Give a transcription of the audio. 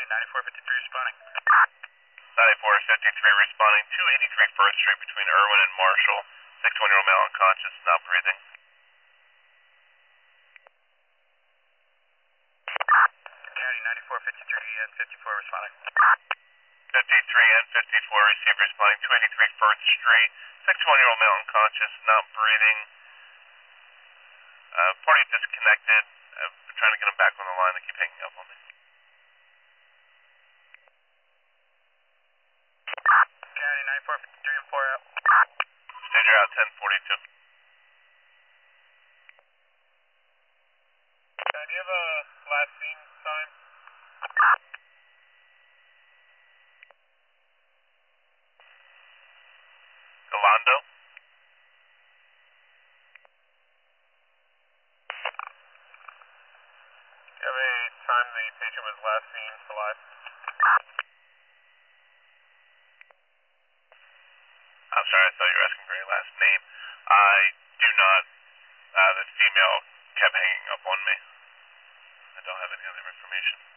9453 responding. 9453 responding, 283 First Street between Irwin and Marshall. 61-year-old male unconscious, not breathing. County 9453 and 54 responding. 53 and 54 received responding, 283 First Street. 61-year-old male unconscious, not breathing. Party disconnected. I'm trying to get him back on the line. They keep hanging up on me. County 9453 and 4 out. Stager out 1042. Do you have a last scene time? Galando? Do you have a time the patient was last seen alive? I'm sorry, I thought you were asking for your last name. I do not. The female kept hanging up on me. I don't have any other information.